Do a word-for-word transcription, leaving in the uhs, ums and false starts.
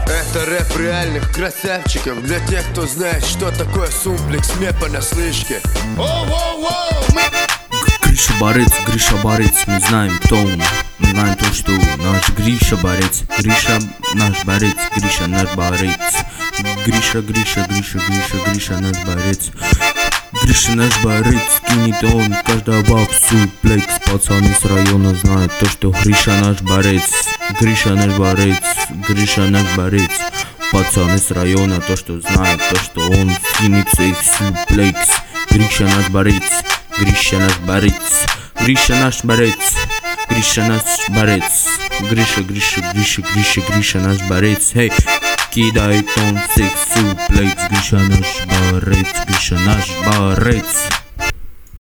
Это рэп реальных красавчиков, для тех, кто знает, что такое сумплекс, не понаслышке. Гриша Борец, Гриша Борец, мы знаем, кто он. Мы знаем то, что наш Гриша Борец. Гриша наш борец, Гриша наш борец. Гриша, Гриша, Гриша, Гриша, Гриша наш борец. Гриша наш борец, кинет он каждого в суплекс. Пацаны с района знают то, что Гриша наш борец. Гриша наш борец, Гриша наш борец. Пацаны с района то, что знают то, что он кинет их суплекс. Гриша наш борец, Гриша наш борец. Гриша наш борец, Гриша наш борец. Гриша, Гриша, Гриша, Гриша, Гриша наш борец. Hey, кидает он всех суплекс. Гриша наш борец, Гриша наш борец.